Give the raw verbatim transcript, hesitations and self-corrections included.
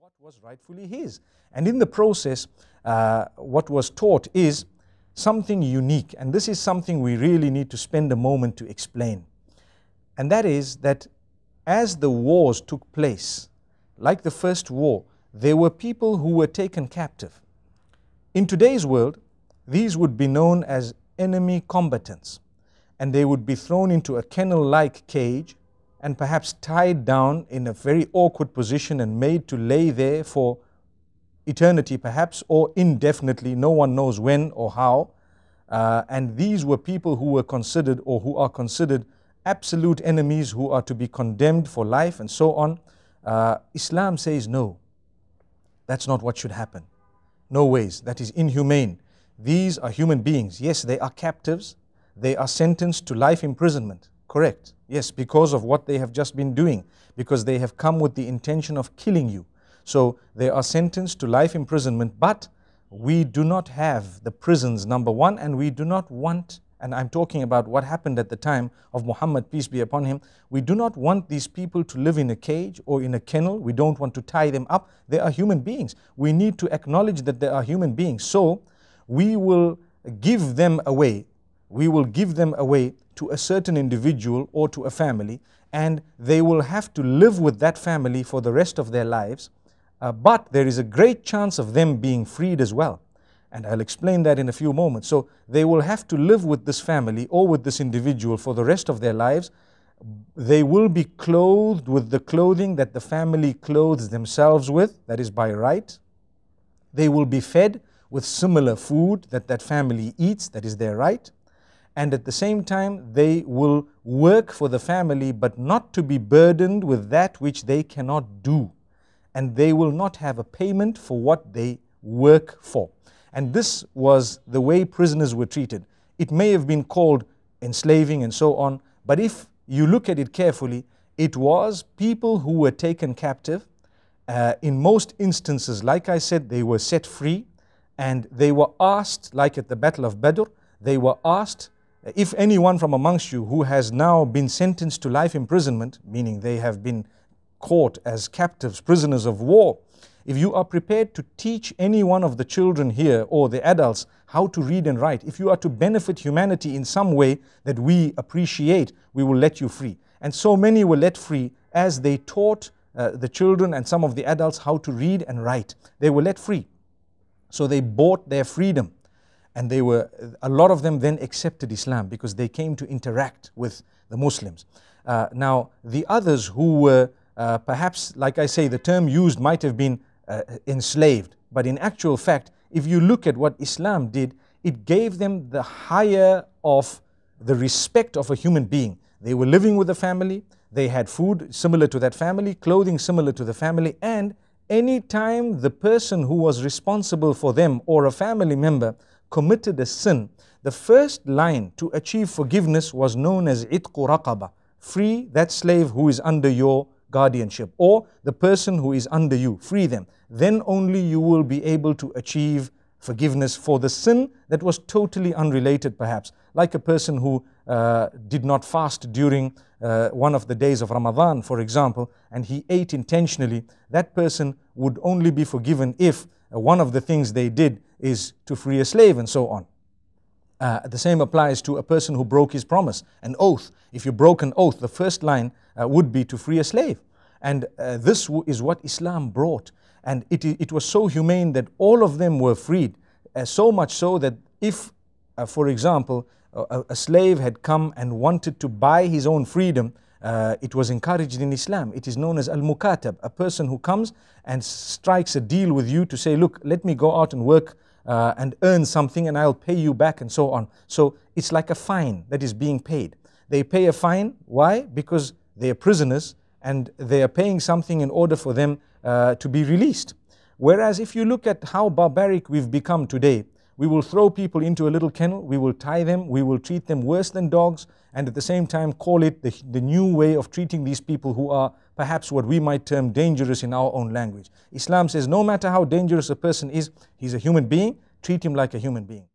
what was rightfully his. And in the process, uh, what was taught is something unique, and this is something we really need to spend a moment to explain. And that is that as the wars took place, like the first war, there were people who were taken captive. In today's world, these would be known as enemy combatants, and they would be thrown into a kennel-like cage and perhaps tied down in a very awkward position and made to lay there for eternity perhaps, or indefinitely, no one knows when or how. Uh, and these were people who were considered, or who are considered, absolute enemies who are to be condemned for life and so on. Uh, Islam says no, that's not what should happen. No ways, that is inhumane. These are human beings. Yes, they are captives. They are sentenced to life imprisonment. Correct. Yes, because of what they have just been doing, because they have come with the intention of killing you. So they are sentenced to life imprisonment, but we do not have the prisons, number one, and we do not want, and I'm talking about what happened at the time of Muhammad, peace be upon him, we do not want these people to live in a cage or in a kennel. We don't want to tie them up. They are human beings. We need to acknowledge that they are human beings. So we will give them away. We will give them away to a certain individual or to a family, and they will have to live with that family for the rest of their lives. Uh, but there is a great chance of them being freed as well. And I'll explain that in a few moments. So they will have to live with this family or with this individual for the rest of their lives. They will be clothed with the clothing that the family clothes themselves with, that is by right. They will be fed with similar food that that family eats, that is their right. And at the same time, they will work for the family, but not to be burdened with that which they cannot do. And they will not have a payment for what they work for. And this was the way prisoners were treated. It may have been called enslaving and so on, but if you look at it carefully, it was people who were taken captive. Uh, in most instances, like I said, they were set free, and they were asked, like at the Battle of Badr, they were asked, if anyone from amongst you who has now been sentenced to life imprisonment, meaning they have been caught as captives, prisoners of war, if you are prepared to teach any one of the children here or the adults how to read and write, if you are to benefit humanity in some way that we appreciate, we will let you free. And so many were let free as they taught uh, the children and some of the adults how to read and write. They were let free. So they bought their freedom. And they were, a lot of them then accepted Islam because they came to interact with the Muslims. Uh, now, the others who were uh, perhaps, like I say, the term used might have been uh, enslaved. But in actual fact, if you look at what Islam did, it gave them the higher of the respect of a human being. They were living with a family, they had food similar to that family, clothing similar to the family, and any time the person who was responsible for them or a family member committed a sin, the first line to achieve forgiveness was known as itqu raqaba, free that slave who is under your guardianship, or the person who is under you, free them. Then only you will be able to achieve forgiveness for the sin that was totally unrelated perhaps, like a person who uh, did not fast during uh, one of the days of Ramadan, for example, and he ate intentionally. That person would only be forgiven if uh, one of the things they did is to free a slave and so on. Uh, the same applies to a person who broke his promise, an oath. If you broke an oath, the first line uh, would be to free a slave. And uh, this w is what Islam brought. And it, it was so humane that all of them were freed. Uh, so much so that if, uh, for example, a, a slave had come and wanted to buy his own freedom, uh, it was encouraged in Islam. It is known as al-mukatab, a person who comes and strikes a deal with you to say, look, let me go out and work Uh, and earn something and I'll pay you back and so on. So it's like a fine that is being paid. They pay a fine. Why? Because they are prisoners and they are paying something in order for them uh, to be released. Whereas if you look at how barbaric we've become today, we will throw people into a little kennel, we will tie them, we will treat them worse than dogs, and at the same time call it the, the new way of treating these people who are perhaps what we might term dangerous in our own language. Islam says no matter how dangerous a person is, he's a human being, treat him like a human being.